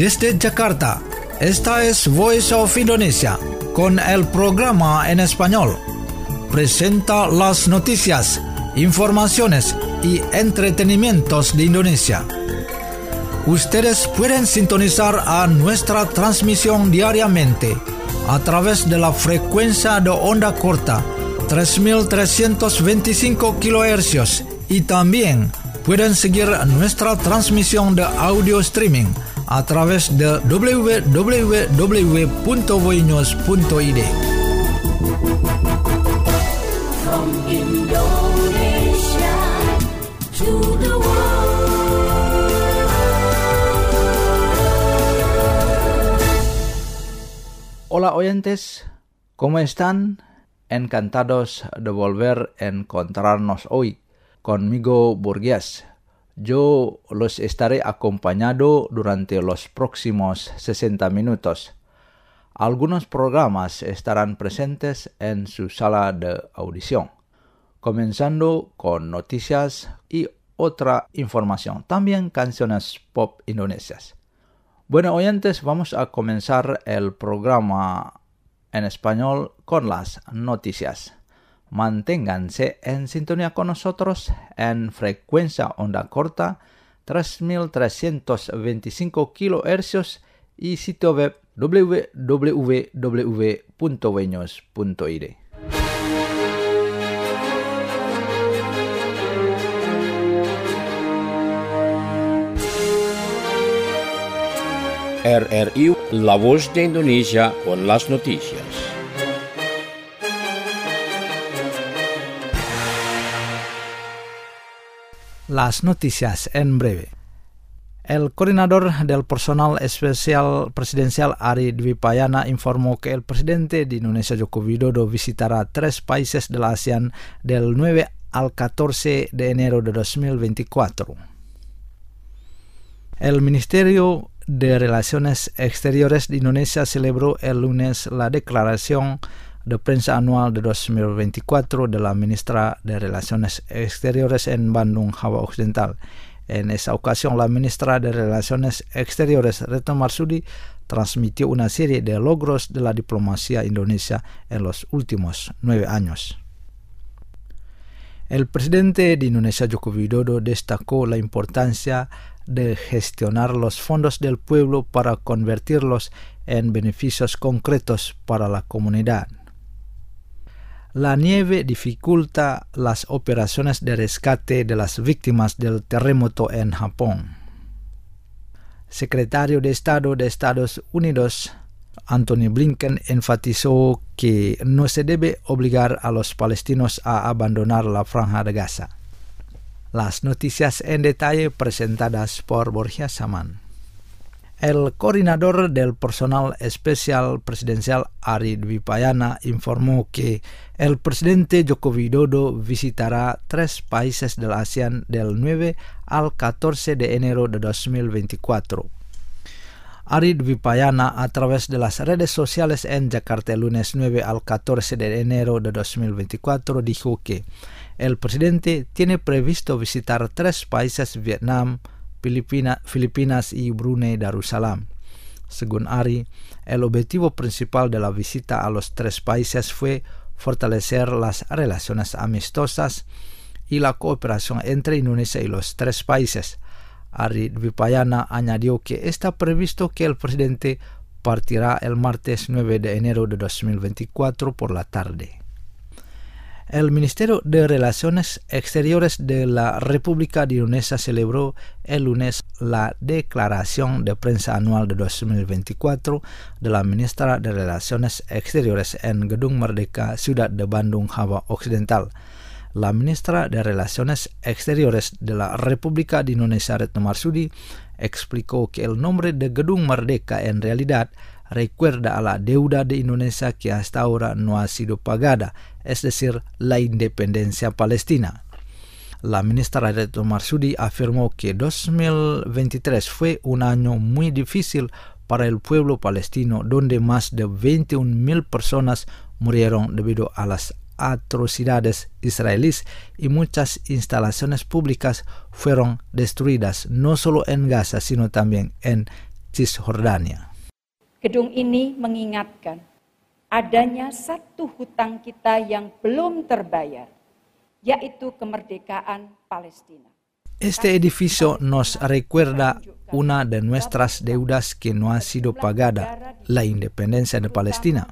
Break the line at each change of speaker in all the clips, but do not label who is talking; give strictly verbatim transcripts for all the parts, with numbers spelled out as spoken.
Desde Jakarta, esta es Voice of Indonesia, con el programa en español. Presenta las noticias, informaciones y entretenimientos de Indonesia. Ustedes pueden sintonizar a nuestra transmisión diariamente a través de la frecuencia de onda corta tres mil trescientos veinticinco kilohercios y también pueden seguir nuestra transmisión de audio streaming a través de doble u doble u doble u punto voinews punto i d.
From Indonesia to the world.
Hola oyentes, ¿cómo están? Encantados de volver a encontrarnos hoy. Conmigo Burgues. Yo los estaré acompañado durante los próximos sesenta minutos. Algunos programas estarán presentes en su sala de audición, comenzando con noticias y otra información, también canciones pop indonesias. Bueno, oyentes, vamos a comenzar el programa en español con las noticias. Manténganse en sintonía con nosotros en frecuencia onda corta tres mil trescientos veinticinco kilohercios y sitio web doble u doble u doble u punto voinews punto i d.
R R I, La Voz de Indonesia con las noticias.
Las noticias en breve. El coordinador del personal especial presidencial Ari Dwipayana informó que el presidente de Indonesia Joko Widodo visitará tres países de la ASEAN del nueve al catorce de enero de dos mil veinticuatro. El Ministerio de Relaciones Exteriores de Indonesia celebró el lunes la declaración de prensa anual de dos mil veinticuatro de la ministra de Relaciones Exteriores en Bandung, Java Occidental. En esa ocasión, la ministra de Relaciones Exteriores, Retno Marsudi, transmitió una serie de logros de la diplomacia indonesia en los últimos nueve años. El presidente de Indonesia, Joko Widodo, destacó la importancia de gestionar los fondos del pueblo para convertirlos en beneficios concretos para la comunidad. La nieve dificulta las operaciones de rescate de las víctimas del terremoto en Japón. Secretario de Estado de Estados Unidos, Antony Blinken, enfatizó que no se debe obligar a los palestinos a abandonar la Franja de Gaza. Las noticias en detalle presentadas por Borja Saman. El coordinador del personal especial presidencial Ari Dwipayana informó que el presidente Joko Widodo visitará tres países de la ASEAN del nueve al catorce de enero de dos mil veinticuatro. Ari Dwipayana, a través de las redes sociales en Jakarta el lunes nueve al catorce de enero de dos mil veinticuatro, dijo que el presidente tiene previsto visitar tres países: Vietnam, Filipina, Filipinas y Brunei Darussalam. Según Ari, el objetivo principal de la visita a los tres países fue fortalecer las relaciones amistosas y la cooperación entre Indonesia y los tres países. Ari Dwipayana añadió que está previsto que el presidente partirá el martes nueve de enero de dos mil veinticuatro por la tarde. El Ministerio de Relaciones Exteriores de la República de Indonesia celebró el lunes la declaración de prensa anual de dos mil veinticuatro de la ministra de Relaciones Exteriores en Gedung Merdeka, Ciudad de Bandung, Java Occidental. La ministra de Relaciones Exteriores de la República de Indonesia, Retno Marsudi, explicó que el nombre de Gedung Merdeka en realidad recuerda a la deuda de Indonesia que hasta ahora no ha sido pagada, es decir, la independencia palestina. La ministra Retno Marsudi afirmó que dos mil veintitrés fue un año muy difícil para el pueblo palestino, donde más de veintiún mil personas murieron debido a las atrocidades israelíes y muchas instalaciones públicas fueron destruidas, no solo en Gaza, sino también en Cisjordania.
Gedung ini mengingatkan adanya satu hutang kita yang belum terbayar, yaitu kemerdekaan Palestina.
Este edificio nos recuerda una de nuestras deudas que no ha sido pagada, la independencia de Palestina.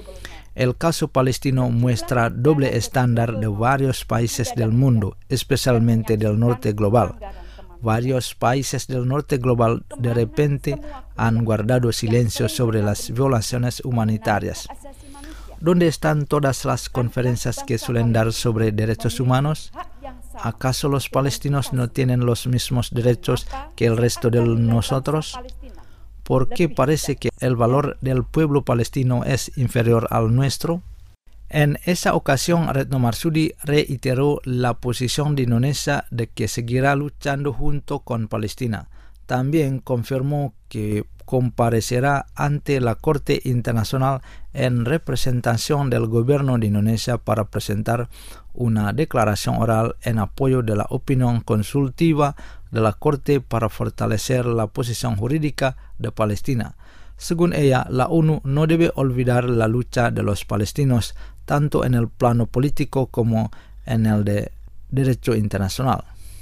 El caso palestino muestra doble estándar de varios países del mundo, especialmente del norte global. Varios países del norte global de repente han guardado silencio sobre las violaciones humanitarias. ¿Dónde están todas las conferencias que suelen dar sobre derechos humanos? ¿Acaso los palestinos no tienen los mismos derechos que el resto de nosotros? ¿Por qué parece que el valor del pueblo palestino es inferior al nuestro? En esa ocasión, Retno Marsudi reiteró la posición de Indonesia de que seguirá luchando junto con Palestina. También confirmó que comparecerá ante la Corte Internacional en representación del gobierno de Indonesia para presentar una declaración oral en apoyo de la opinión consultiva de la Corte para fortalecer la posición jurídica de Palestina. Según ella, la ONU no debe olvidar la lucha de los palestinos tanto en el plano político como en el de derecho internacional.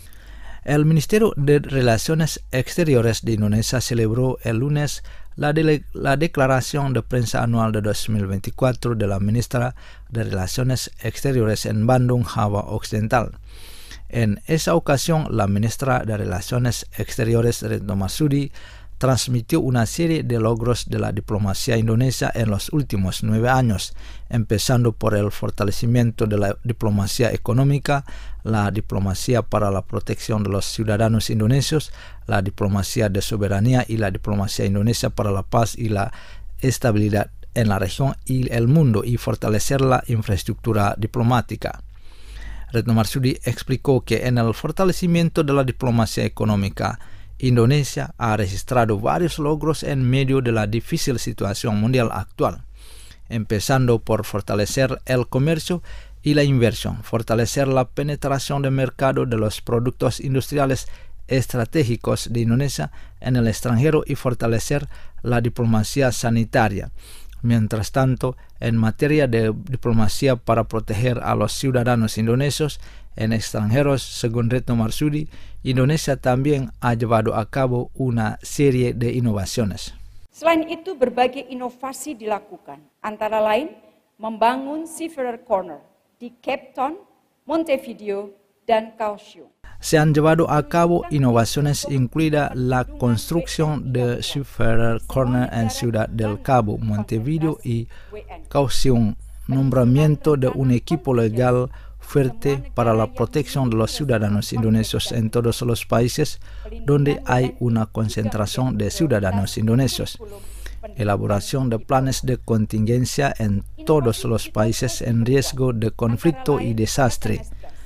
El Ministerio de Relaciones Exteriores de Indonesia celebró el lunes la, de, la declaración de prensa anual de dos mil veinticuatro de la ministra de Relaciones Exteriores en Bandung, Java Occidental. En esa ocasión, la ministra de Relaciones Exteriores, Retno Marsudi, transmitió una serie de logros de la diplomacia indonesia en los últimos nueve años, empezando por el fortalecimiento de la diplomacia económica, la diplomacia para la protección de los ciudadanos indonesios, la diplomacia de soberanía y la diplomacia indonesia para la paz y la estabilidad en la región y el mundo, y fortalecer la infraestructura diplomática. Retno Marsudi explicó que en el fortalecimiento de la diplomacia económica, Indonesia ha registrado varios logros en medio de la difícil situación mundial actual, empezando por fortalecer el comercio y la inversión, fortalecer la penetración de mercado de los productos industriales estratégicos de Indonesia en el extranjero y fortalecer la diplomacia sanitaria. Mientras tanto, en materia de diplomacia para proteger a los ciudadanos indonesios en extranjeros, según Retno Marsudi, Indonesia también ha llevado a cabo una serie de innovaciones.
Selain itu, berbagai inovasi dilakukan, antara lain membangun Seafarer Corner di Cape Town, Montevideo, dan Kaohsiung.
Se han llevado a cabo innovaciones incluida la construcción de Seafarer Corner en Ciudad del Cabo, Montevideo y Kaohsiung, nombramiento de un equipo legal fuerte para la protección de los ciudadanos indonesios en todos los países donde hay una concentración de ciudadanos indonesios, elaboración de planes de contingencia en todos los países en riesgo de conflicto y desastre.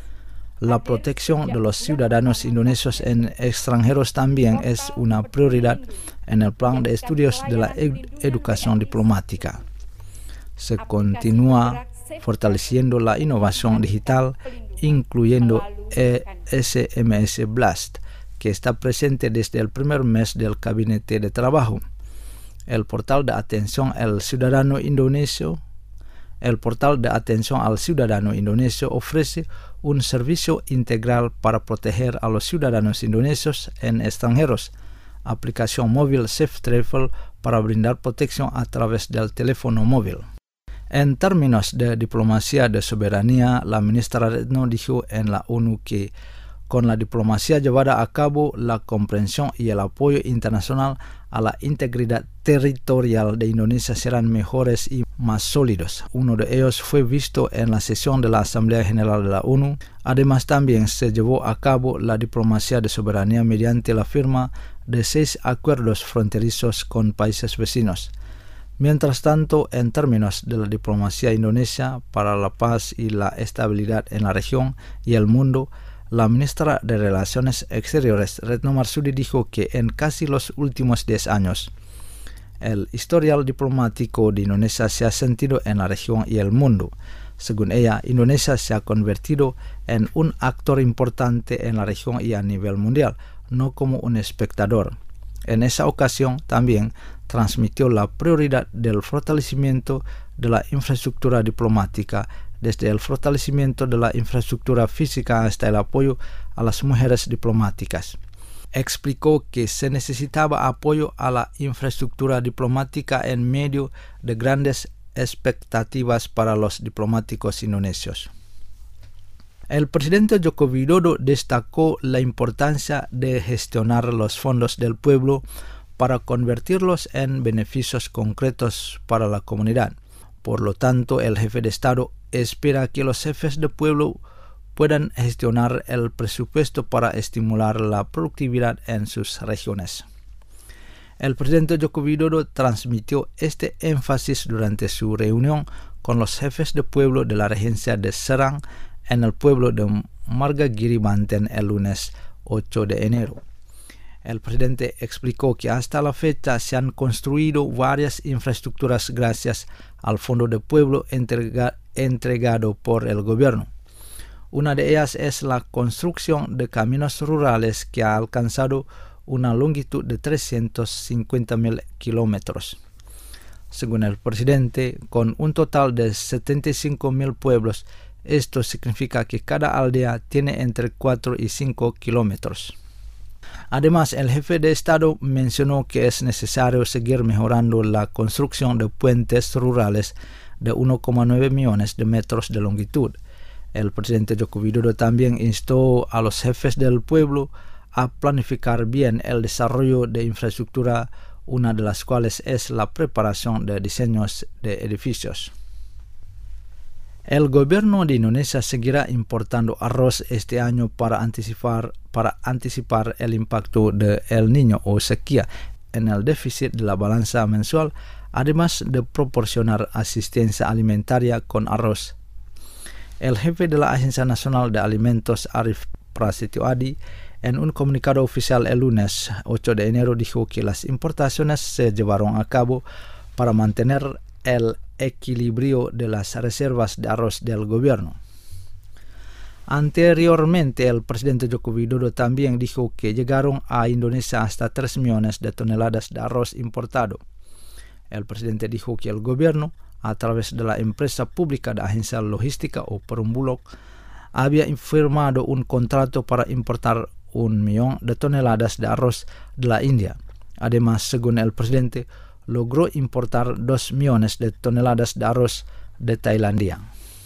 La protección de los ciudadanos indonesios en extranjeros también es una prioridad en el plan de estudios de la ed- educación diplomática. Se continúa fortaleciendo la innovación digital, incluyendo S M S Blast, que está presente desde el primer mes del Gabinete de Trabajo. El portal de atención al ciudadano indonesio El portal de atención al ciudadano indonesio ofrece un servicio integral para proteger a los ciudadanos indonesios en extranjeros, aplicación móvil Safe Travel para brindar protección a través del teléfono móvil. En términos de diplomacia de soberanía, la ministra Retno dijo en la ONU que con la diplomacia llevada a cabo, la comprensión y el apoyo internacional a la integridad territorial de Indonesia serán mejores y más sólidos. Uno de ellos fue visto en la sesión de la Asamblea General de la ONU. Además, también se llevó a cabo la diplomacia de soberanía mediante la firma de seis acuerdos fronterizos con países vecinos. Mientras tanto, en términos de la diplomacia indonesia para la paz y la estabilidad en la región y el mundo, la ministra de Relaciones Exteriores, Retno Marsudi, dijo que en casi los últimos diez años, el historial diplomático de Indonesia se ha sentido en la región y el mundo. Según ella, Indonesia se ha convertido en un actor importante en la región y a nivel mundial, no como un espectador. En esa ocasión también transmitió la prioridad del fortalecimiento de la infraestructura diplomática, desde el fortalecimiento de la infraestructura física hasta el apoyo a las mujeres diplomáticas. Explicó que se necesitaba apoyo a la infraestructura diplomática en medio de grandes expectativas para los diplomáticos indonesios. El presidente Joko Widodo destacó la importancia de gestionar los fondos del pueblo para convertirlos en beneficios concretos para la comunidad. Por lo tanto, el jefe de Estado espera que los jefes de pueblo puedan gestionar el presupuesto para estimular la productividad en sus regiones. El presidente Joko Widodo transmitió este énfasis durante su reunión con los jefes de pueblo de la regencia de Serang en el pueblo de Margagiri, Banten, el lunes ocho de enero. El presidente explicó que hasta la fecha se han construido varias infraestructuras gracias al Fondo de Pueblo entrega, entregado por el gobierno. Una de ellas es la construcción de caminos rurales que ha alcanzado una longitud de trescientos cincuenta mil kilómetros. Según el presidente, con un total de setenta y cinco mil pueblos, esto significa que cada aldea tiene entre cuatro y cinco kilómetros. Además, el jefe de Estado mencionó que es necesario seguir mejorando la construcción de puentes rurales de uno coma nueve millones de metros de longitud. El presidente Joko Widodo también instó a los jefes del pueblo a planificar bien el desarrollo de infraestructura, una de las cuales es la preparación de diseños de edificios. El gobierno de Indonesia seguirá importando arroz este año para anticipar, para anticipar el impacto de El Niño o sequía en el déficit de la balanza mensual, además de proporcionar asistencia alimentaria con arroz. El jefe de la Agencia Nacional de Alimentos, Arief Prasetyo Adi, en un comunicado oficial el lunes ocho de enero dijo que las importaciones se llevaron a cabo para mantener el equilibrio de las reservas de arroz del gobierno. Anteriormente, el presidente Joko Widodo también dijo que llegaron a Indonesia hasta tres millones de toneladas de arroz importado. El presidente dijo que el gobierno, a través de la empresa pública de agencia logística o Perumbulok, había firmado un contrato para importar un millón de toneladas de arroz de la India. Además, según el presidente, logró importar dos millones de toneladas de arroz de Tailandia.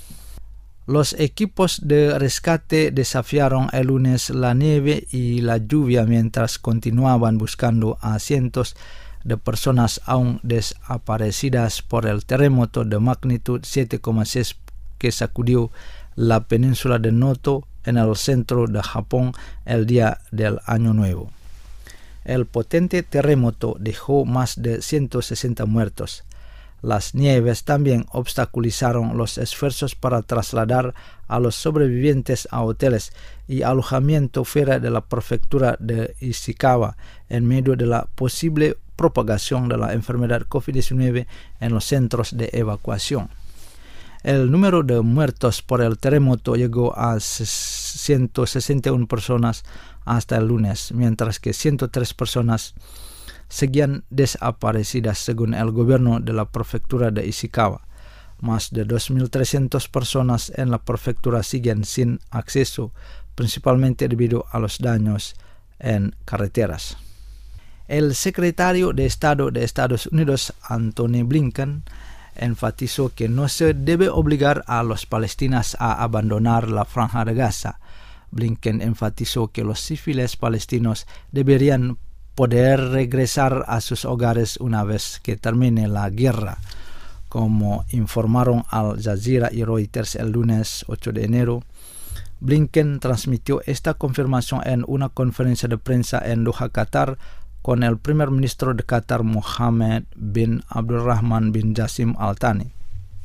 Los equipos de rescate desafiaron el lunes la nieve y la lluvia mientras continuaban buscando a cientos de personas aún desaparecidas por el terremoto de magnitud siete coma seis que sacudió la península de Noto en el centro de Japón el día del Año Nuevo. El potente terremoto dejó más de ciento sesenta muertos. Las nieves también obstaculizaron los esfuerzos para trasladar a los sobrevivientes a hoteles y alojamiento fuera de la prefectura de Ishikawa en medio de la posible propagación de la enfermedad COVID diecinueve en los centros de evacuación. El número de muertos por el terremoto llegó a ciento sesenta y una personas hasta el lunes, mientras que ciento tres personas seguían desaparecidas según el gobierno de la prefectura de Ishikawa. Más de dos mil trescientas personas en la prefectura siguen sin acceso, principalmente debido a los daños en carreteras. El secretario de Estado de Estados Unidos, Antony Blinken, enfatizó que no se debe obligar a los palestinos a abandonar la Franja de Gaza. Blinken enfatizó que los civiles palestinos deberían poder regresar a sus hogares una vez que termine la guerra. Como informaron Al Jazeera y Reuters el lunes ocho de enero, Blinken transmitió esta confirmación en una conferencia de prensa en Doha, Qatar, con el primer ministro de Qatar, Mohammed bin Abdulrahman bin Jassim Al Thani.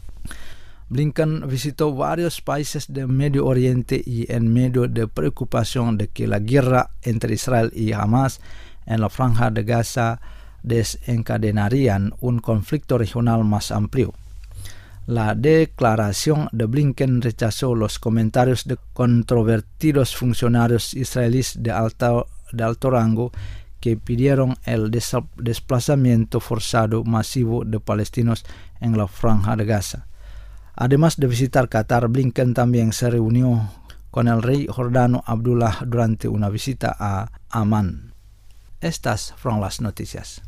Blinken visitó varios países del Medio Oriente y en medio de preocupación de que la guerra entre Israel y Hamas en la Franja de Gaza desencadenarían un conflicto regional más amplio. La declaración de Blinken rechazó los comentarios de controvertidos funcionarios israelíes de alto, de alto rango que pidieron el des- desplazamiento forzado masivo de palestinos en la Franja de Gaza. Además de visitar Qatar, Blinken también se reunió con el rey jordano Abdullah durante una visita a Amán. Estas fueron las noticias.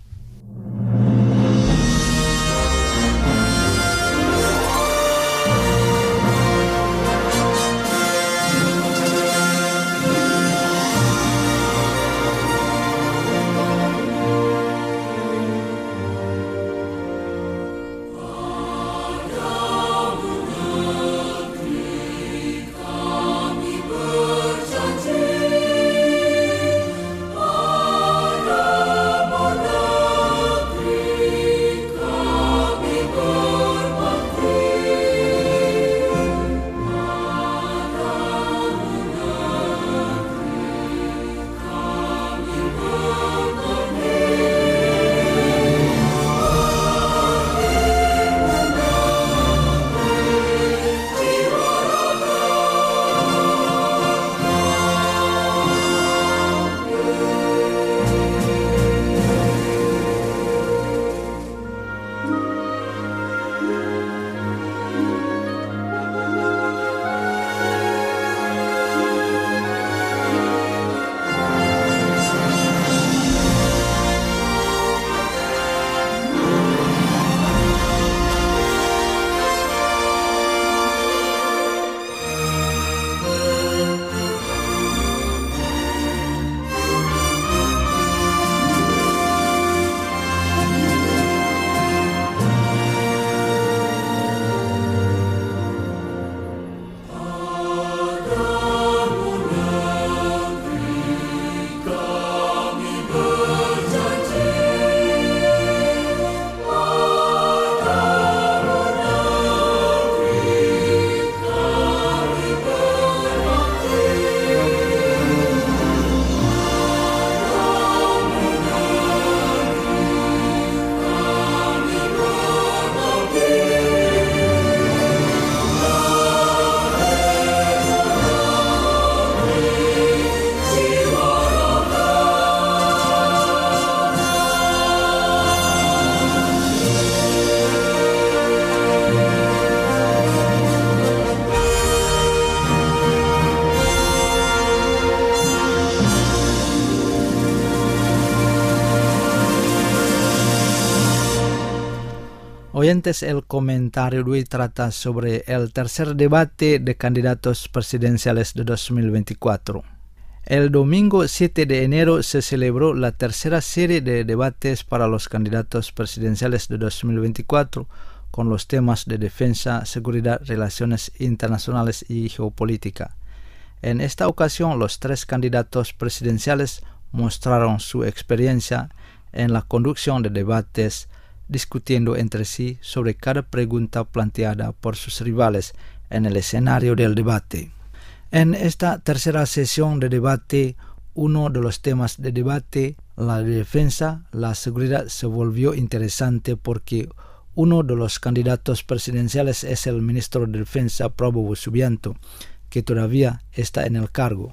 Oyentes, el comentario de hoy trata sobre el tercer debate de candidatos presidenciales de dos mil veinticuatro. El domingo siete de enero se celebró la tercera serie de debates para los candidatos presidenciales de dos mil veinticuatro con los temas de defensa, seguridad, relaciones internacionales y geopolítica. En esta ocasión, los tres candidatos presidenciales mostraron su experiencia en la conducción de debates, discutiendo entre sí sobre cada pregunta planteada por sus rivales en el escenario del debate. En esta tercera sesión de debate, uno de los temas de debate, la defensa, la seguridad, se volvió interesante porque uno de los candidatos presidenciales es el ministro de Defensa Prabowo Subianto, que todavía está en el cargo.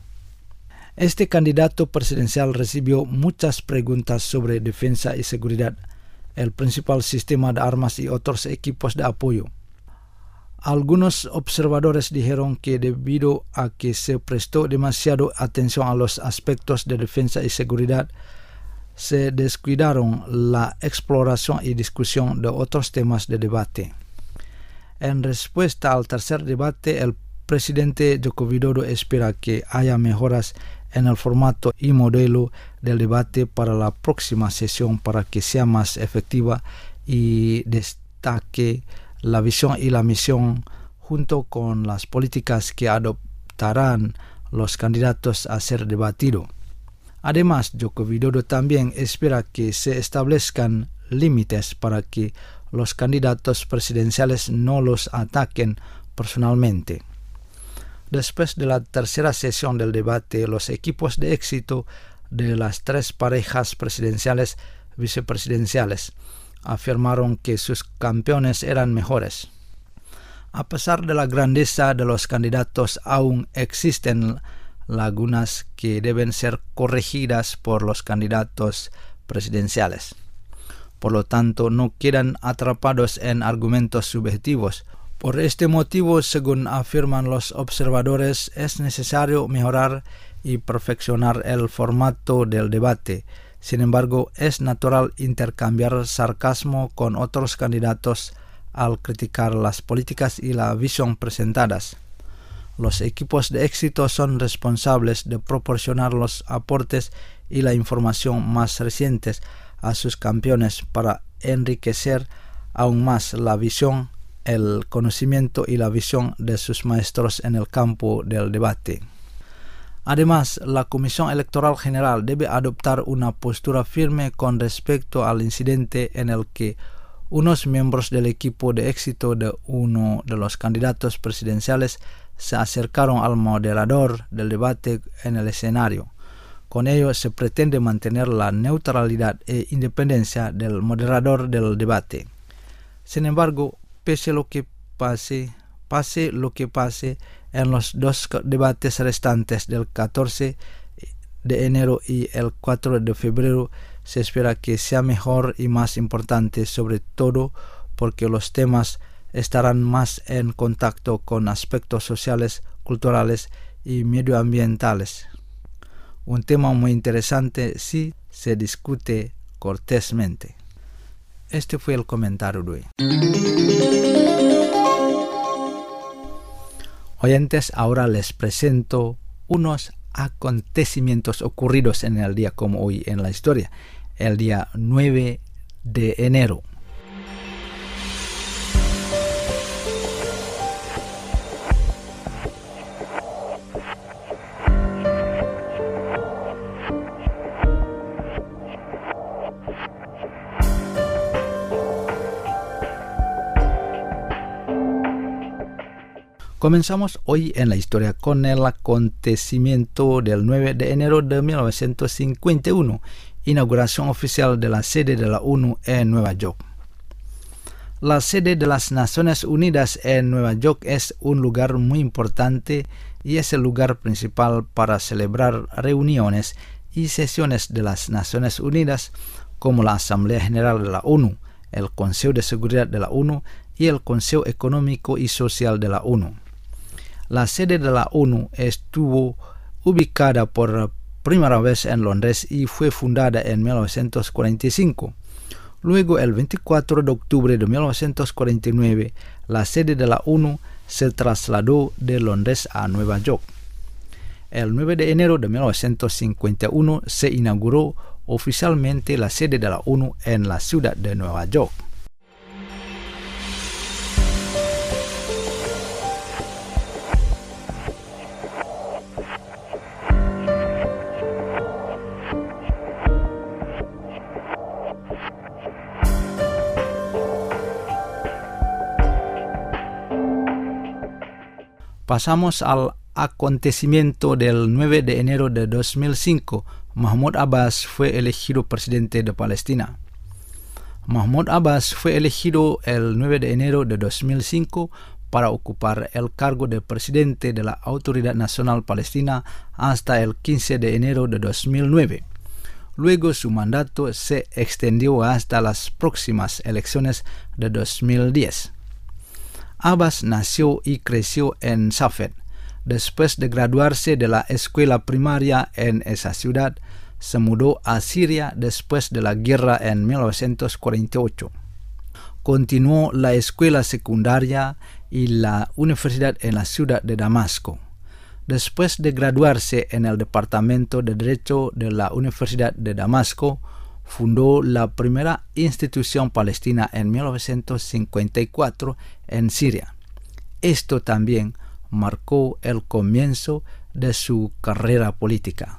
Este candidato presidencial recibió muchas preguntas sobre defensa y seguridad, el principal sistema de armas y otros equipos de apoyo. Algunos observadores dijeron que debido a que se prestó demasiado atención a los aspectos de defensa y seguridad, se descuidaron la exploración y discusión de otros temas de debate. En respuesta al tercer debate, el presidente Joko Widodo espera que haya mejoras en el formato y modelo del debate para la próxima sesión para que sea más efectiva y destaque la visión y la misión junto con las políticas que adoptarán los candidatos a ser debatido. Además, Joko Widodo también espera que se establezcan límites para que los candidatos presidenciales no los ataquen personalmente. Después de la tercera sesión del debate, los equipos de éxito de las tres parejas presidenciales vicepresidenciales afirmaron que sus campeones eran mejores. A pesar de la grandeza de los candidatos, aún existen lagunas que deben ser corregidas por los candidatos presidenciales. Por lo tanto, no quedan atrapados en argumentos subjetivos. Por este motivo, según afirman los observadores, es necesario mejorar y perfeccionar el formato del debate. Sin embargo, es natural intercambiar sarcasmo con otros candidatos al criticar las políticas y la visión presentadas. Los equipos de éxito son responsables de proporcionar los aportes y la información más recientes a sus campeones para enriquecer aún más la visión, el conocimiento y la visión de sus maestros en el campo del debate. Además, la Comisión Electoral General debe adoptar una postura firme con respecto al incidente en el que unos miembros del equipo de éxito de uno de los candidatos presidenciales se acercaron al moderador del debate en el escenario. Con ello se pretende mantener la neutralidad e independencia del moderador del debate. Sin embargo, pese lo que pase, pase lo que pase en los dos debates restantes del catorce de enero y el cuatro de febrero, se espera que sea mejor y más importante, sobre todo porque los temas estarán más en contacto con aspectos sociales, culturales y medioambientales. Un tema muy interesante si se discute cortésmente. Este fue el comentario de hoy. Oyentes, ahora les presento unos acontecimientos ocurridos en el día como hoy en la historia, el día nueve de enero. Comenzamos hoy en la historia con el acontecimiento del nueve de enero de mil novecientos cincuenta y uno, inauguración oficial de la sede de la ONU en Nueva York. La sede de las Naciones Unidas en Nueva York es un lugar muy importante y es el lugar principal para celebrar reuniones y sesiones de las Naciones Unidas, como la Asamblea General de la ONU, el Consejo de Seguridad de la ONU y el Consejo Económico y Social de la ONU. La sede de la ONU estuvo ubicada por primera vez en Londres y fue fundada en mil novecientos cuarenta y cinco. Luego, el veinticuatro de octubre de mil novecientos cuarenta y nueve, la sede de la ONU se trasladó de Londres a Nueva York. El nueve de enero de mil novecientos cincuenta y uno se inauguró oficialmente la sede de la ONU en la ciudad de Nueva York. Pasamos al acontecimiento del nueve de enero de dos mil cinco. Mahmoud Abbas fue elegido presidente de Palestina. Mahmoud Abbas fue elegido el nueve de enero de dos mil cinco para ocupar el cargo de presidente de la Autoridad Nacional Palestina hasta el quince de enero de dos mil nueve. Luego su mandato se extendió hasta las próximas elecciones de dos mil diez. Abbas nació y creció en Safed. Después de graduarse de la escuela primaria en esa ciudad, se mudó a Siria después de la guerra en mil novecientos cuarenta y ocho. Continuó la escuela secundaria y la universidad en la ciudad de Damasco. Después de graduarse en el Departamento de Derecho de la Universidad de Damasco, fundó la primera institución palestina en mil novecientos cincuenta y cuatro en Siria. Esto también marcó el comienzo de su carrera política.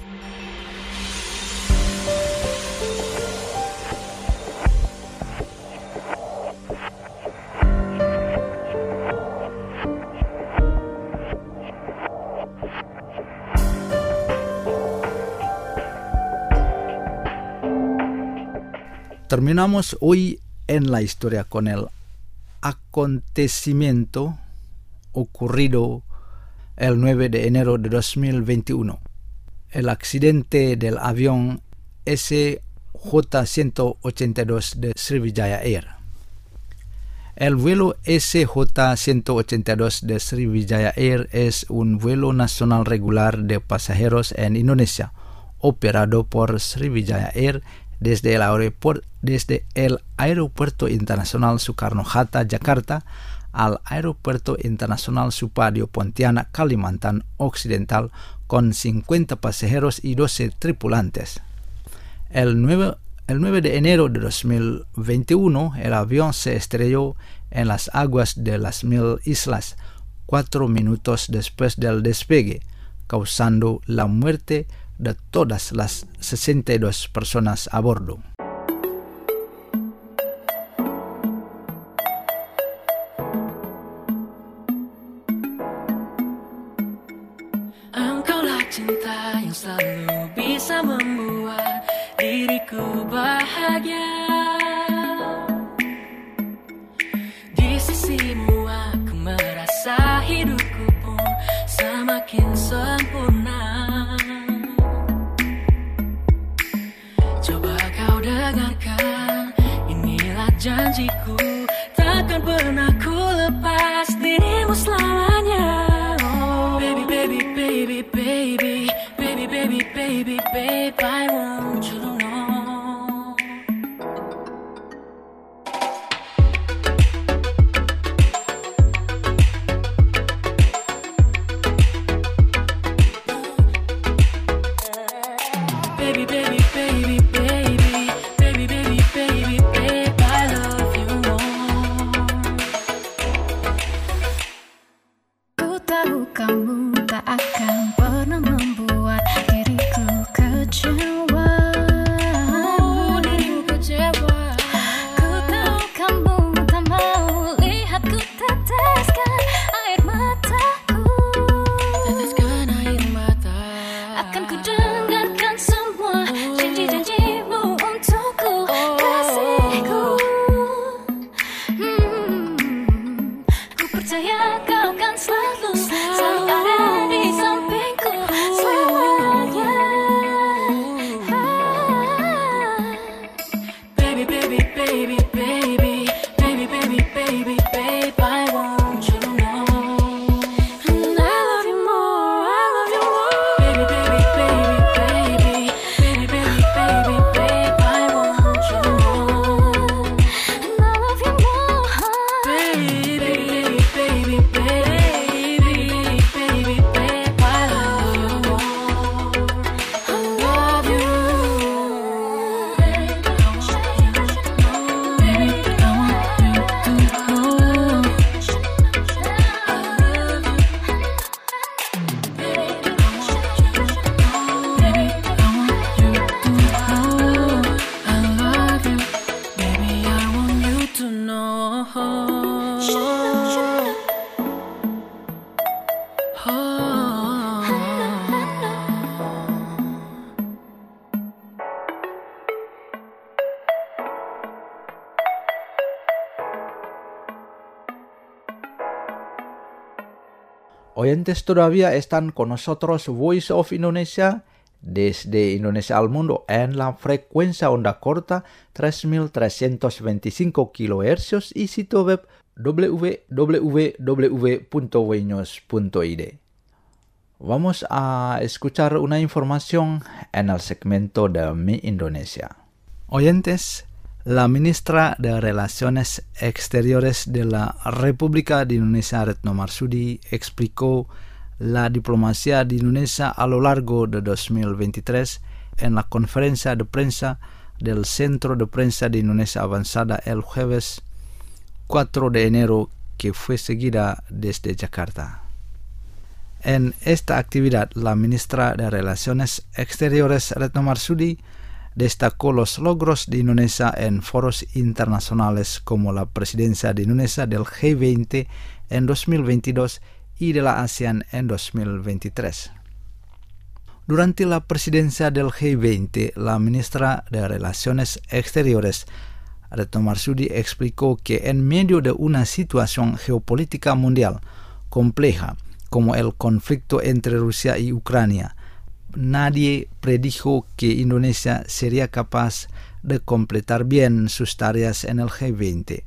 Terminamos hoy en la historia con el acontecimiento ocurrido el nueve de enero de dos mil veintiuno. El accidente del avión S J ciento ochenta y dos de Sriwijaya Air. El vuelo S J ciento ochenta y dos de Sriwijaya Air es un vuelo nacional regular de pasajeros en Indonesia, operado por Sriwijaya Air desde el, aeroport, desde el Aeropuerto Internacional Soekarno-Hatta, Jakarta, al Aeropuerto Internacional Supadio Pontianak, Kalimantan Occidental, con cincuenta pasajeros y doce tripulantes. El nueve, el nueve de enero de dos mil veintiuno, el avión se estrelló en las aguas de las Mil Islas, cuatro minutos después del despegue, causando la muerte de todas las sesenta y dos personas a bordo.
Engkaulah cinta yang selalu bisa membuat diriku bahagia. Di sisimu aku merasa hidupku pun semakin sempurna. Coba kau dengarkan, inilah janjiku, takkan pernah ku lepas dirimu selamanya. Oh, baby, baby, baby, baby, baby, baby, baby, baby, I want you to know. Baby, baby, baby, baby, baby, baby, baby, baby, I love you more.
Ku tahu kamu tak akan pernah membuat diriku kecewa.
Oh, diriku kecewa.
Ku tahu kamu tak mau lihatku teteskan air mataku.
Teteskan air mata.
Akan ku dengarkan semua janji-janjimu untukku, kasihku. Hmm, ku percaya kau kan selalu, selalu ada di sampingku selamanya.
Baby, baby, baby, baby, baby, baby, baby, baby, I want you to know.
And I love you more, I love you more.
Baby, baby, baby, baby, baby, baby, baby, baby, I want you to know.
And I love you more.
Baby, baby, baby, baby, baby, baby, I love you more. I love you. Baby, I want you to know. Baby, I want you to know. I love you. Baby, I want you to know. Baby, I want you to know. I love you. Baby, I want you to know.
Oyentes todavía están con nosotros Voice of Indonesia desde Indonesia al mundo en la frecuencia onda corta tres mil trescientos veinticinco kilohercios y sitio web w w w punto voinews punto i d. Vamos a escuchar una información en el segmento de Mi Indonesia. Oyentes, la ministra de Relaciones Exteriores de la República de Indonesia, Retno Marsudi, explicó la diplomacia de Indonesia a lo largo de dos mil veintitrés en la conferencia de prensa del Centro de Prensa de Indonesia Avanzada el jueves cuatro de enero, que fue seguida desde Jakarta. En esta actividad, la ministra de Relaciones Exteriores, Retno Marsudi, destacó los logros de Indonesia en foros internacionales como la presidencia de Indonesia del G veinte en dos mil veintidós y de la ASEAN en dos mil veintitrés. Durante la presidencia del G veinte, la ministra de Relaciones Exteriores, Retno Marsudi, explicó que en medio de una situación geopolítica mundial compleja como el conflicto entre Rusia y Ucrania. Nadie predijo que Indonesia sería capaz de completar bien sus tareas en el G veinte.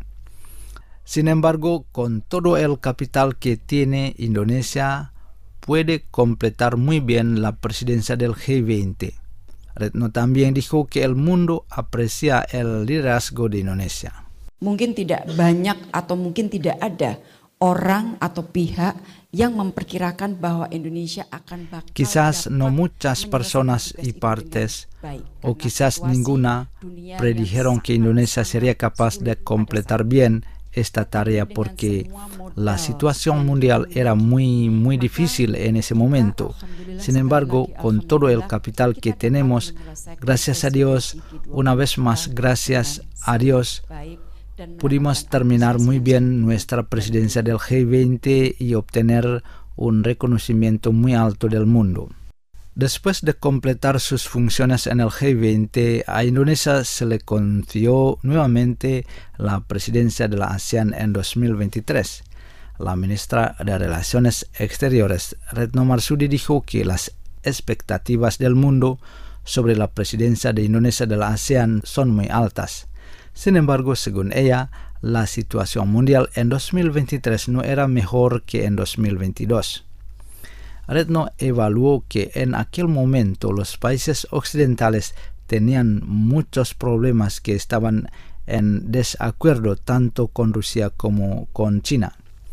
Sin embargo, con todo el capital que tiene, Indonesia puede completar muy bien la presidencia del G veinte. Retno también dijo que el mundo aprecia el liderazgo de Indonesia.
Mungkin tidak banyak atau mungkin tidak ada orang atau pihak yang memperkirakan bahwa Indonesia akan bakal
Quizás no muchas personas y partes, o quizás ninguna, predijeron que Indonesia sería capaz de completar bien esta tarea porque la situación mundial era muy muy difícil en ese momento. Sin embargo, con todo el capital que tenemos, gracias a Dios, una vez más gracias a Dios, pudimos terminar muy bien nuestra presidencia del G veinte y obtener un reconocimiento muy alto del mundo. Después de completar sus funciones en el G veinte, a Indonesia se le confió nuevamente la presidencia de la ASEAN en dos mil veintitrés. La ministra de Relaciones Exteriores, Retno Marsudi, dijo que las expectativas del mundo sobre la presidencia de Indonesia de la ASEAN son muy altas. Sin embargo, según ella, la situación mundial en dos mil veintitrés no era mejor que en dos mil veintidós. Retno evaluó que en aquel momento los países occidentales tenían muchos problemas que estaban en desacuerdo tanto con Rusia como con China.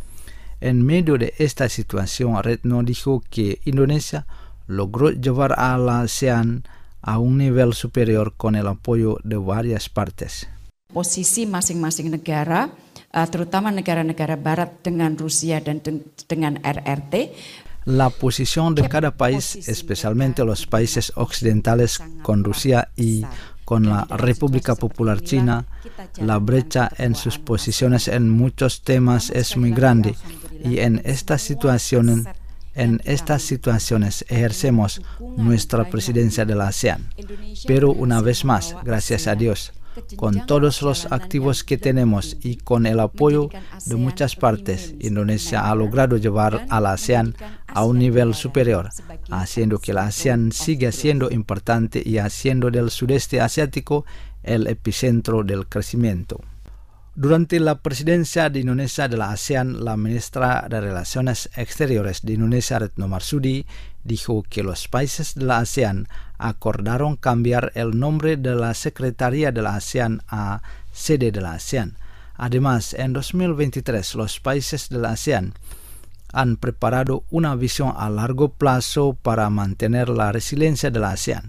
En medio de esta situación, Retno dijo que Indonesia logró llevar a la ASEAN a un nivel superior con el apoyo de varias partes.
Posisi masing-masing negara, terutama negara-negara barat dengan Rusia dan dengan R R T,
la posición de cada país, especialmente los países occidentales con Rusia y con la República Popular China, la brecha en sus posiciones en muchos temas es muy grande y en estas situaciones, en estas situaciones ejercemos nuestra presidencia de la ASEAN. Pero una vez más, gracias a Dios, con todos los activos que tenemos y con el apoyo de muchas partes, Indonesia ha logrado llevar a la ASEAN a un nivel superior, haciendo que la ASEAN siga siendo importante y haciendo del sudeste asiático el epicentro del crecimiento. Durante la presidencia de Indonesia de la ASEAN, la ministra de Relaciones Exteriores de Indonesia, Retno Marsudi, dijo que los países de la ASEAN acordaron cambiar el nombre de la Secretaría de la ASEAN a Sede de la ASEAN. Además, en dos mil veintitrés, los países de la ASEAN han preparado una visión a largo plazo para mantener la resiliencia de la ASEAN.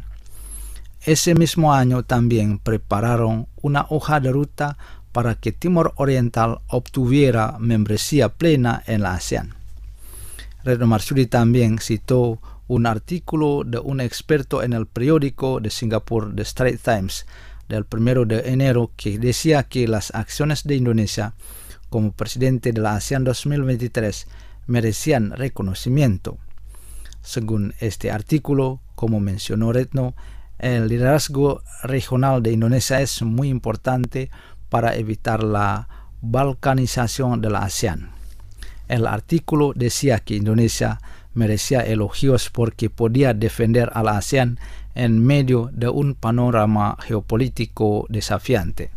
Ese mismo año también prepararon una hoja de ruta para que Timor Oriental obtuviera membresía plena en la ASEAN. Retno Marsudi también citó un artículo de un experto en el periódico de Singapur, The Straits Times, del primero de enero, que decía que las acciones de Indonesia como presidente de la ASEAN dos mil veintitrés merecían reconocimiento. Según este artículo, como mencionó Retno, el liderazgo regional de Indonesia es muy importante para evitar la balcanización de la ASEAN. El artículo decía que Indonesia merecía elogios porque podía defender a la ASEAN en medio de un panorama geopolítico desafiante.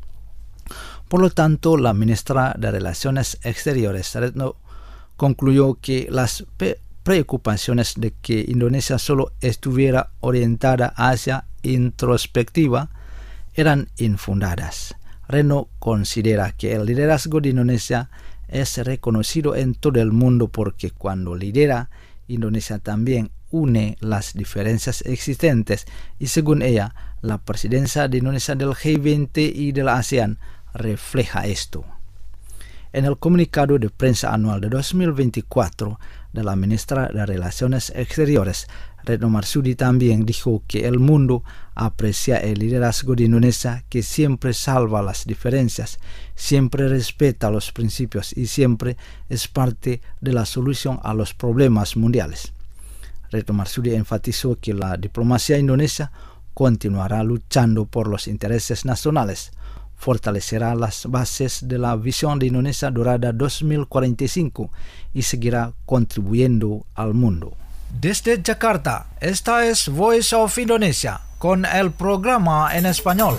Por lo tanto, la ministra de Relaciones Exteriores, Retno, concluyó que las pe- preocupaciones de que Indonesia solo estuviera orientada hacia introspectiva eran infundadas. Retno considera que el liderazgo de Indonesia es reconocido en todo el mundo porque cuando lidera, Indonesia también une las diferencias existentes y según ella, la presidencia de Indonesia del G veinte y de la ASEAN refleja esto. En el comunicado de prensa anual de dos mil veinticuatro de la ministra de Relaciones Exteriores, Retno Marsudi también dijo que el mundo aprecia el liderazgo de Indonesia que siempre salva las diferencias, siempre respeta los principios y siempre es parte de la solución a los problemas mundiales. Retno Marsudi enfatizó que la diplomacia indonesia continuará luchando por los intereses nacionales, fortalecerá las bases de la visión de Indonesia Dorada dos mil cuarenta y cinco y seguirá contribuyendo al mundo. Desde Jakarta, esta es Voice of Indonesia con el programa en español.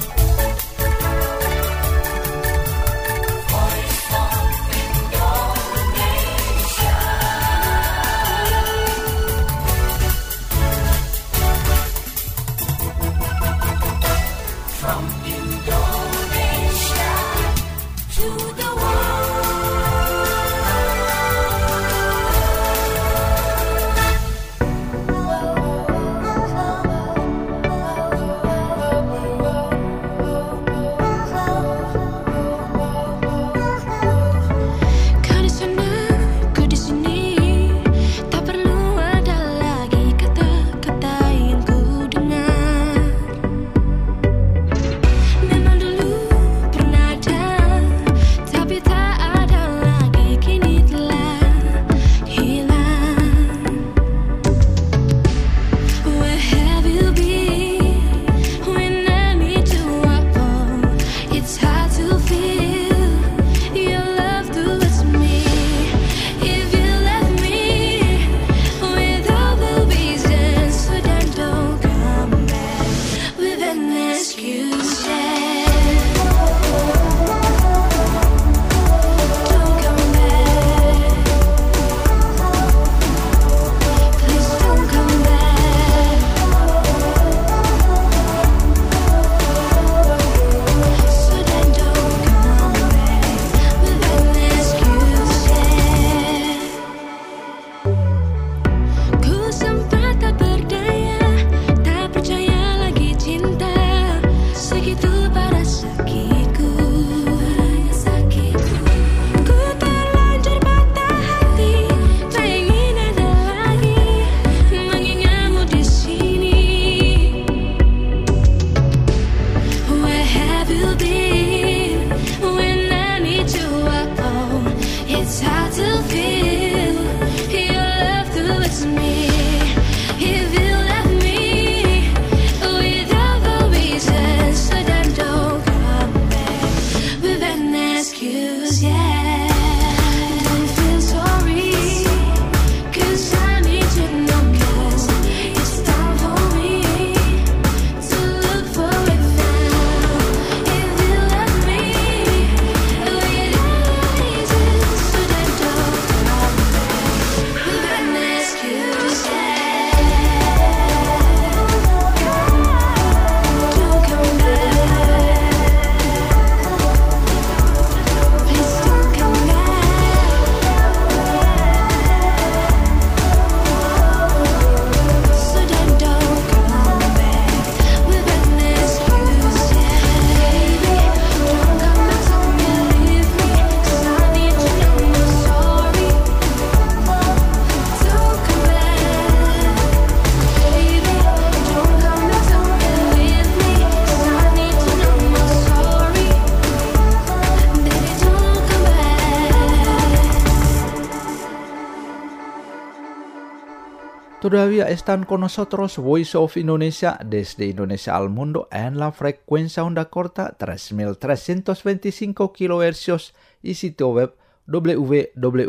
Todavía están con nosotros Voice of Indonesia desde Indonesia al mundo en la frecuencia onda corta tres mil trescientos veinticinco kilohercios y sitio web w w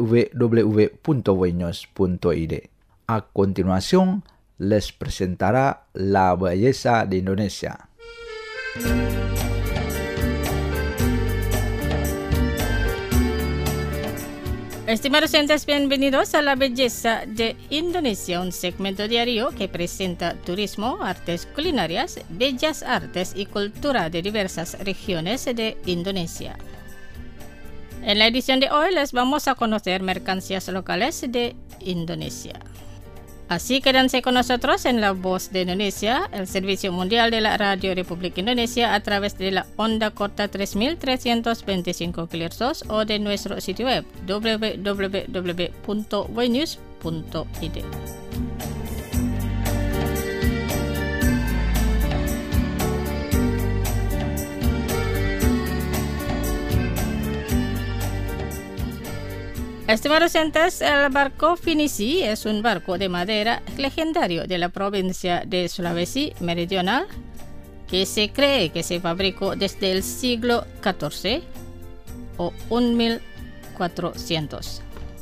w punto voinews punto i d. A continuación, les presentará la belleza de Indonesia.
Estimados oyentes, bienvenidos a La Belleza de Indonesia, un segmento diario que presenta turismo, artes culinarias, bellas artes y cultura de diversas regiones de Indonesia. En la edición de hoy les vamos a conocer mercancías locales de Indonesia. Así quédense con nosotros en La Voz de Indonesia, el servicio mundial de la Radio República Indonesia a través de la onda corta tres mil trescientos veinticinco kilohercios o de nuestro sitio web w w w punto voinews punto i d. Estimados oyentes, el barco Finisi es un barco de madera legendario de la provincia de Sulawesi Meridional que se cree que se fabricó desde el siglo catorce o mil cuatrocientos.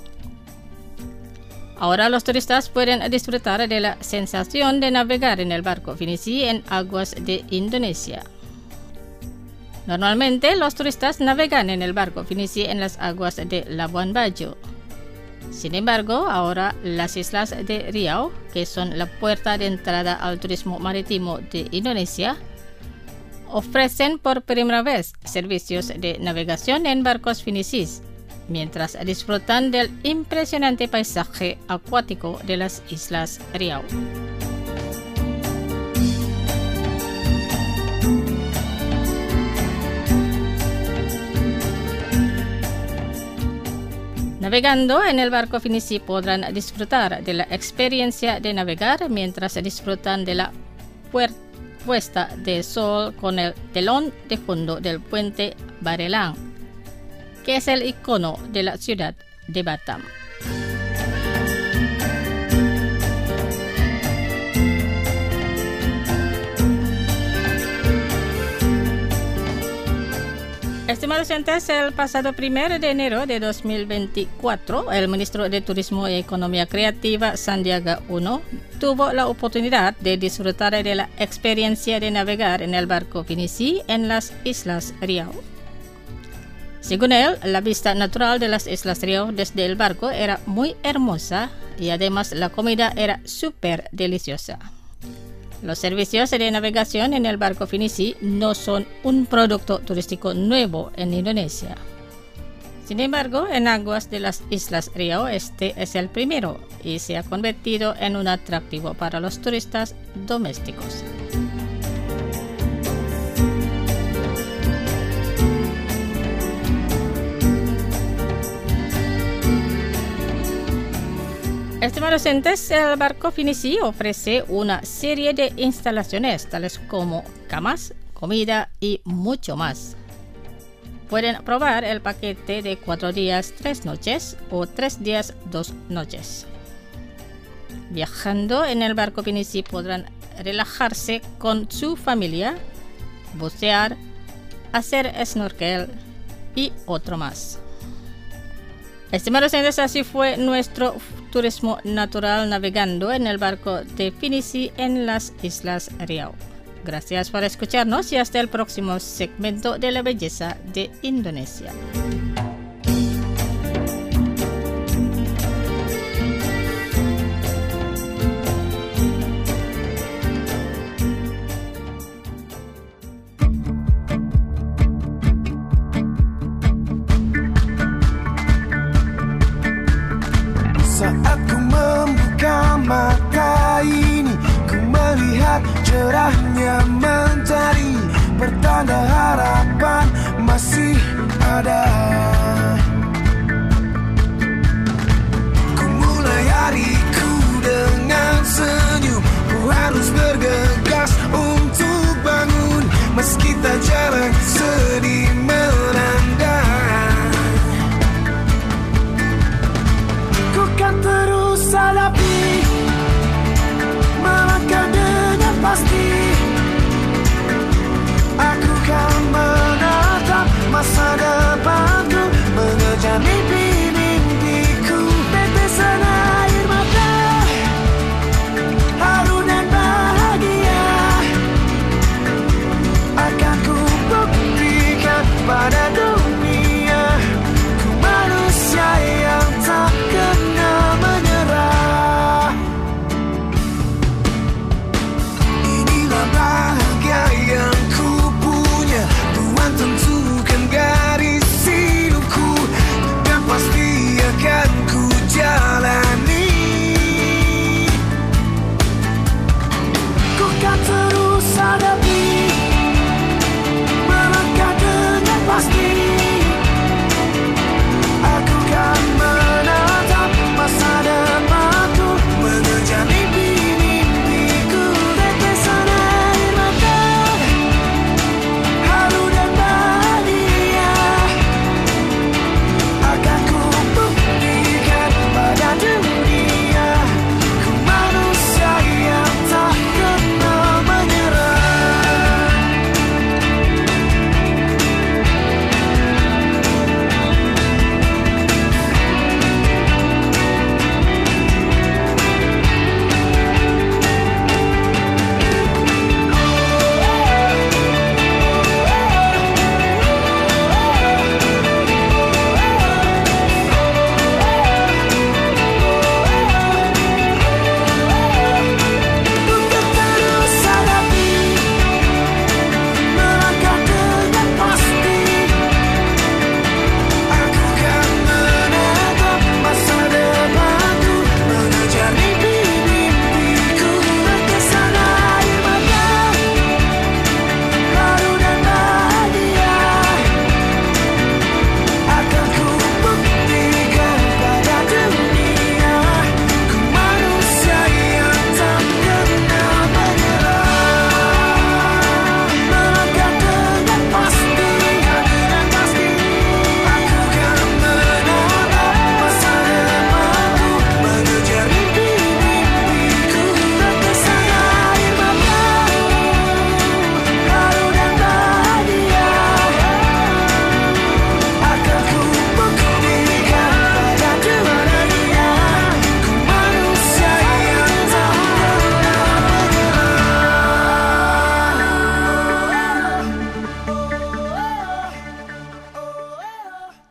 Ahora los turistas pueden disfrutar de la sensación de navegar en el barco finicí en aguas de Indonesia. Normalmente los turistas navegan en el barco finicí en las aguas de Labuan Bajo. Sin embargo, ahora las islas de Riau, que son la puerta de entrada al turismo marítimo de Indonesia, ofrecen por primera vez servicios de navegación en barcos finicís, mientras disfrutan del impresionante paisaje acuático de las islas Riau. Navegando en el barco finicí podrán disfrutar de la experiencia de navegar mientras disfrutan de la puer- puesta de sol con el telón de fondo del puente Barelang, que es el icono de la ciudad de Batam. Estimados oyentes, el pasado primero de enero de dos mil veinticuatro, el ministro de Turismo y Economía Creativa, Sandiaga Uno, tuvo la oportunidad de disfrutar de la experiencia de navegar en el barco finicí en las Islas Riau. Según él, la vista natural de las Islas Riau desde el barco era muy hermosa y además la comida era súper deliciosa. Los servicios de navegación en el barco finicí no son un producto turístico nuevo en Indonesia. Sin embargo, en aguas de las Islas Riau este es el primero y se ha convertido en un atractivo para los turistas domésticos. Estimados oyentes, el barco finicí ofrece una serie de instalaciones tales como camas, comida y mucho más. Pueden probar el paquete de cuatro días, tres noches o tres días, dos noches. Viajando en el barco finicí podrán relajarse con su familia, bucear, hacer snorkel y otro más. Estimados oyentes, así fue nuestro turismo natural navegando en el barco de finicí en las Islas Riau. Gracias por escucharnos y hasta el próximo segmento de la belleza de Indonesia.
Saat ku membuka mata ini, ku melihat cerahnya mentari, pertanda harapan masih ada. Ku mulai hariku dengan senyum, ku harus bergegas untuk bangun, meski tak jarang sedih melanda. Ku kan terus hadapi, melangkah dengan pasti. Aku kan menatap masa depanku, mengejar mimpi-mimpiku. Tetesan air mata, haru dan bahagia akan ku buktikan pada dunia. Ku manusia yang tak kenal menyerah. Inilah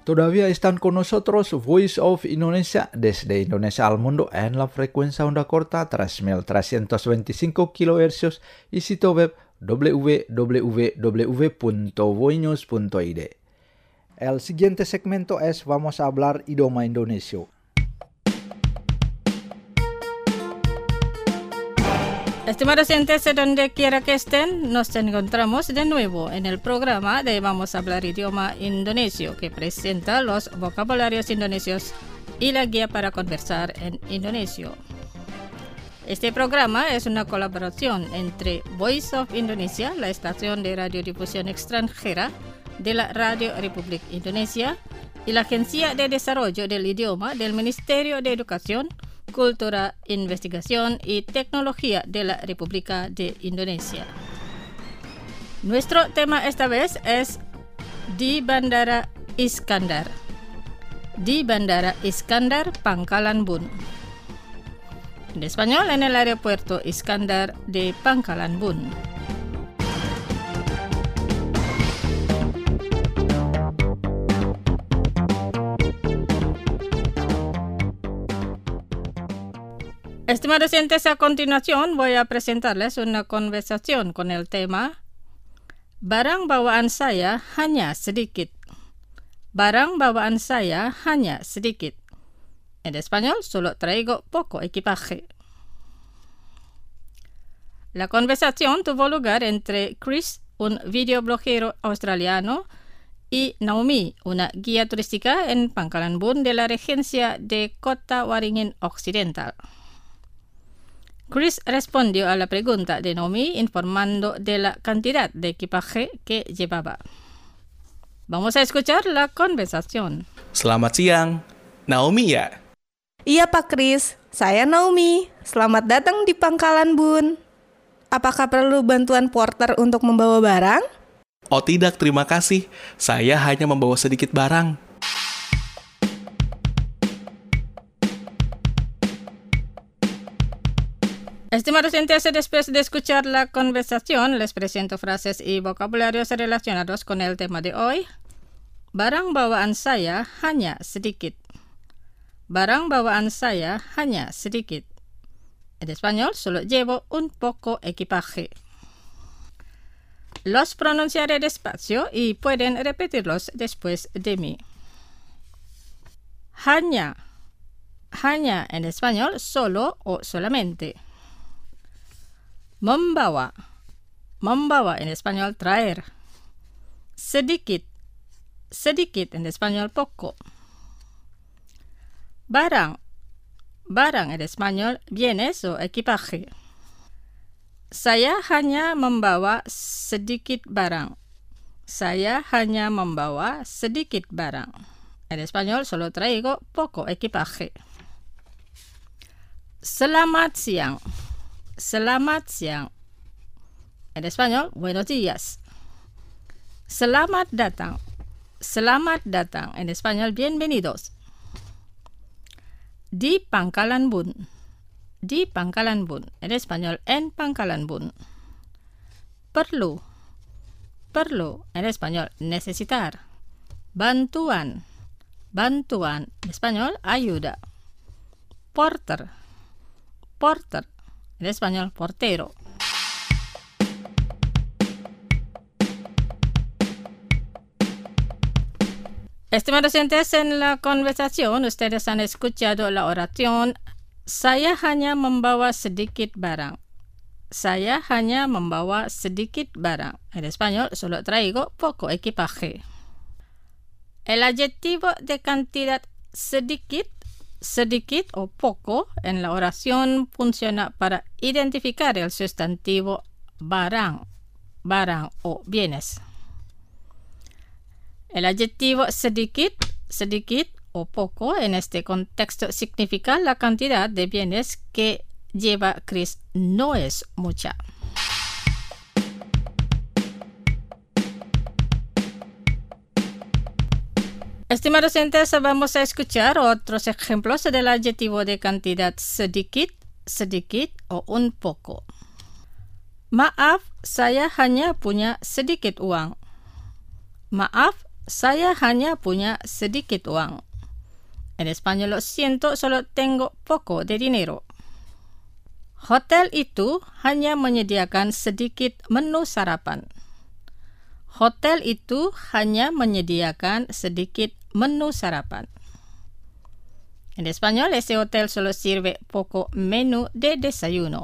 Todavía están con nosotros Voice of Indonesia desde Indonesia al mundo en la frecuencia onda corta tres mil trescientos veinticinco kilohercios y sitio web w w w punto voinews punto i d. El siguiente segmento es Vamos a hablar idioma Indonesia.
Estimados oyentes, donde quiera que estén, nos encontramos de nuevo en el programa de Vamos a hablar idioma indonesio, que presenta los vocabularios indonesios y la guía para conversar en indonesio. Este programa es una colaboración entre Voice of Indonesia, la estación de radiodifusión extranjera de la Radio Republik Indonesia, y la Agencia de Desarrollo del Idioma del Ministerio de Educación, Cultura, Investigación y Tecnología de la República de Indonesia. Nuestro tema esta vez es Di Bandara Iskandar. Di Bandara Iskandar, Pangkalan Bun. En español, en el aeropuerto Iskandar de Pangkalan Bun. Estimados oyentes, a continuación voy a presentarles una conversación con el tema Barang bawaan saya hanya sedikit. Barang bawaan saya hanya sedikit. En español, solo traigo poco equipaje. La conversación tuvo lugar entre Chris, un videobloguero australiano, y Naomi, una guía turística en Pangkalan Bun de la regencia de Kota Waringin Occidental. Chris respondió a la pregunta de Naomi informando de la cantidad de equipaje que llevaba. Vamos a escuchar la conversación.
Selamat siang, Naomi ya?
Iya Pak Chris, saya Naomi. Selamat datang di Pangkalan Bun. Apakah perlu bantuan porter untuk membawa barang?
Oh tidak, terima kasih. Saya hanya membawa sedikit barang.
Estimados oyentes, después de escuchar la conversación, les presento frases y vocabularios relacionados con el tema de hoy. Barang bawaan saya hanya sedikit. Barang bawaan saya hanya sedikit. En español, solo llevo un poco equipaje. Los pronunciaré despacio y pueden repetirlos después de mí. Hanya. Hanya en español, solo o solamente. Membawa. Membawa en español, traer. Sedikit. Sedikit en español, poco. Barang. Barang en español, bienes o equipaje. Saya hanya membawa sedikit barang. Saya hanya membawa sedikit barang. En español, solo traigo poco equipaje. Selamat siang. Selamat siang. En español, buenos días. Selamat datang. Selamat datang. En español, bienvenidos. Di Pangkalan Bun. Di Pangkalan Bun. En español, en Pangkalan Bun. Perlu. Perlu. En español, necesitar. Bantuan. Bantuan. En español, ayuda. Porter. Porter. En español, portero. Estimados oyentes, en la conversación ustedes han escuchado la oración Saya hanya membawa sedikit barang. Saya hanya membawa sedikit barang. En español, solo traigo poco equipaje. El adjetivo de cantidad sedikit sedikit o poco en la oración funciona para identificar el sustantivo barang, barang o bienes. El adjetivo sedikit, sedikit o poco en este contexto significa la cantidad de bienes que lleva Chris no es mucha. Estimados oyentes, vamos a escuchar otros ejemplos del adjetivo de cantidad sedikit, sedikit o un poco. Maaf, saya hanya punya sedikit uang. Maaf, saya hanya punya sedikit uang. En español, lo siento, solo tengo poco de dinero. Hotel itu hanya menyediakan sedikit menu sarapan. Hotel itu hanya menyediakan sedikit menu sarapan. En español, ese hotel solo sirve poco menú de desayuno.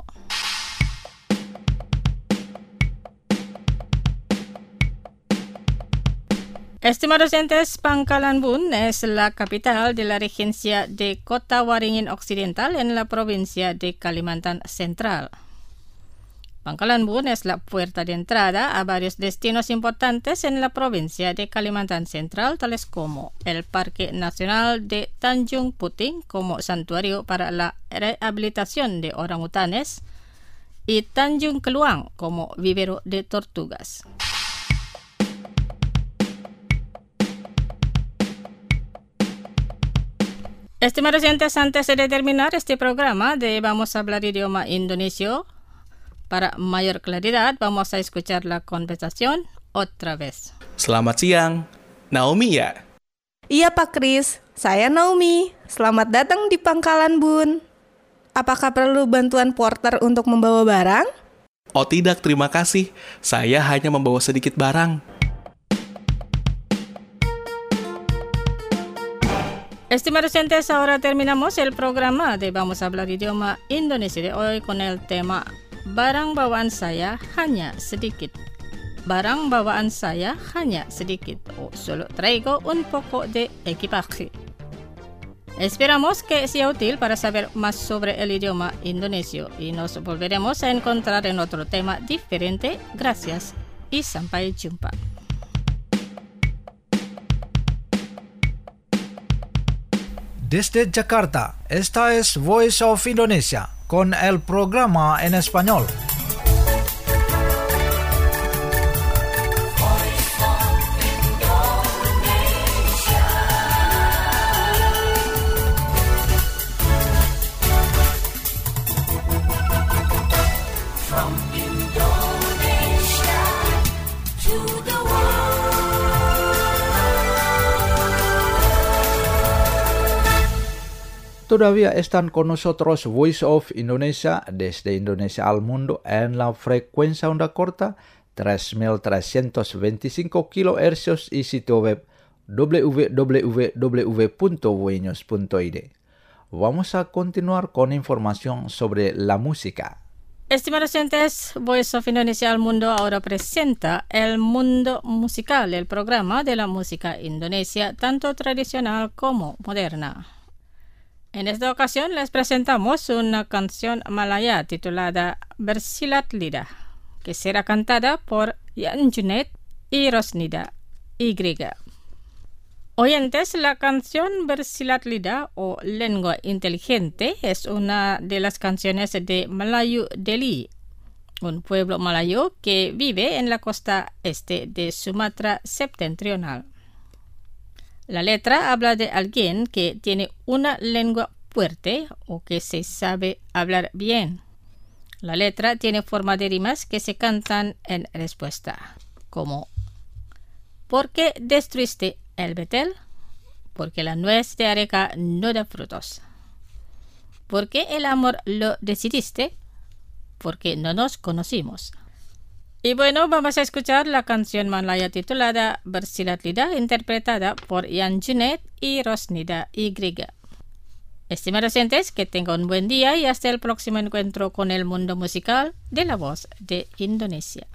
Estimados oyentes, Pangkalan Bun es la capital de la regencia de Kota Waringin Occidental en la provincia de Kalimantan Central. Pangkalan Bun es la puerta de entrada a varios destinos importantes en la provincia de Kalimantan Central, tales como el Parque Nacional de Tanjung Puting como santuario para la rehabilitación de orangutanes y Tanjung Keluang como vivero de tortugas. Estimados oyentes, antes de terminar este programa de Vamos a hablar idioma indonesio, para mayor claridad vamos a escuchar la conversación otra vez.
Selamat siang, Naomi ya?
Iya Pak Kris, saya Naomi. Selamat datang di Pangkalan Bun. Apakah perlu bantuan porter untuk membawa barang?
Oh tidak, terima kasih. Saya hanya membawa sedikit barang.
Estimados oyentes, ahora terminamos el programa de Vamos a hablar idioma indonesio de hoy con el tema Barang bawaan saya hanya sedikit. Barang bawaan saya hanya sedikit. O solo traigo un poco de equipaje. Esperamos que sea útil para saber más sobre el idioma indonesio y nos volveremos a encontrar en otro tema diferente. Gracias y sampai jumpa.
Desde Jakarta, esta es Voice of Indonesia con el programa en español.
From Indonesia to the
Todavía están con nosotros Voice of Indonesia desde Indonesia al mundo en la frecuencia onda corta tres mil trescientos veinticinco kilohercios y sitio web w w w punto voinews punto i d. Vamos a continuar con información sobre la música.
Estimados oyentes, Voice of Indonesia al mundo ahora presenta El Mundo Musical, el programa de la música indonesia, tanto tradicional como moderna. En esta ocasión les presentamos una canción malaya titulada Bersilat Lidah, que será cantada por Yan Junaid y Rosnida Y. Oyentes, la canción Bersilat Lidah o Lengua Inteligente es una de las canciones de Melayu Deli, un pueblo malayo que vive en la costa este de Sumatra septentrional. La letra habla de alguien que tiene una lengua fuerte o que se sabe hablar bien. La letra tiene forma de rimas que se cantan en respuesta, como ¿por qué destruiste el betel? Porque la nuez de areca no da frutos. ¿Por qué el amor lo decidiste? Porque no nos conocimos. Y bueno, vamos a escuchar la canción malaya titulada Bersilat Lidah, interpretada por Yan Junaid y Rosnida Y. Estimados oyentes, que tengan un buen día y hasta el próximo encuentro con el mundo musical de la voz de Indonesia.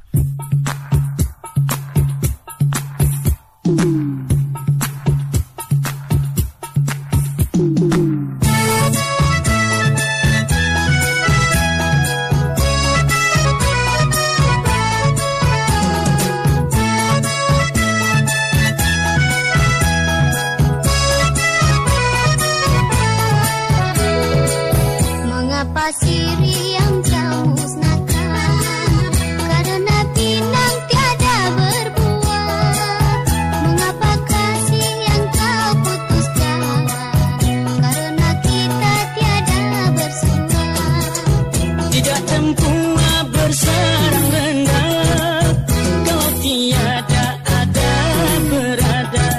Siri yang kau musnahkan karena pinang tiada berbuah. Mengapa kasih yang kau putuskan karena kita tiada bersua.
Tidak tempuh berserang rendah, kau tiada ada berada.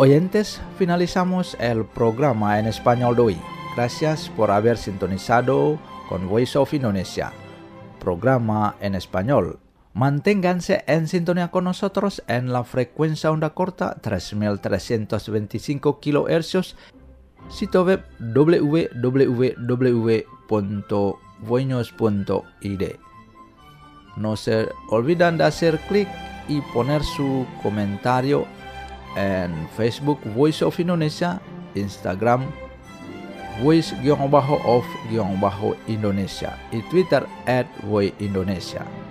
Oyentes, finalizamos el programa en español de hoy. Gracias por haber sintonizado con Voice of Indonesia, programa en español. Manténganse en sintonía con nosotros en la frecuencia onda corta tres mil trescientos veinticinco kilohercios, sitio web w w w punto voinos punto i d. No se olviden de hacer clic y poner su comentario en Facebook Voice of Indonesia, Instagram Voice-of-Indonesia y Twitter at Voice Indonesia.